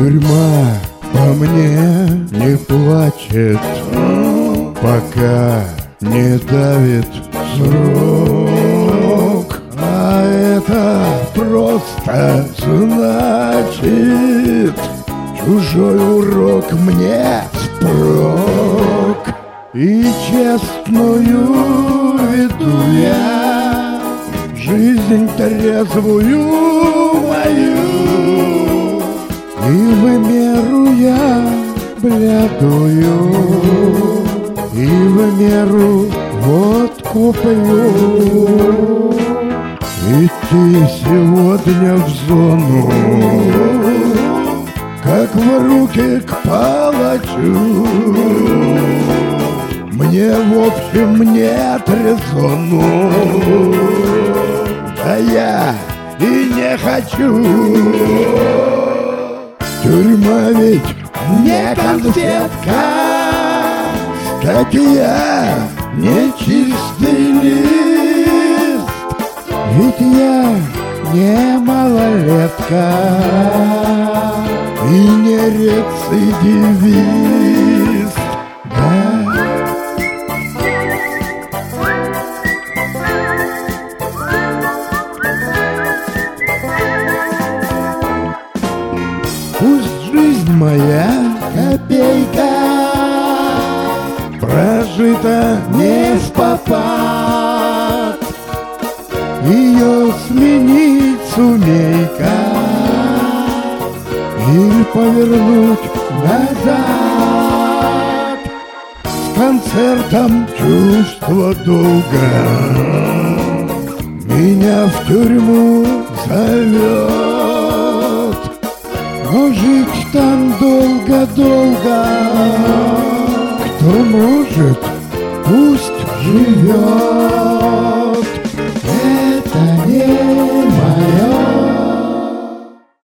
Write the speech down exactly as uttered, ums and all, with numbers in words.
Тюрьма по мне не плачет, пока не давит срок. А это просто значит, чужой урок мне спрок. И честную веду я жизнь трезвую мою, и в меру я блядую, и в меру водку пью. Идти сегодня в зону, как в руки к палачу. Мне в общем нет резону, да я и не хочу. Тюрьма ведь не конфетка, статья не чистый лист. Ведь я не малолетка и не рецидивист. Да. Пусть жизнь моя копейка прожита не впопад, ее сменить сумей-ка или повернуть назад. С концертом чувство долга меня в тюрьму зовет. Но жить там долго-долго, кто может, пусть живет.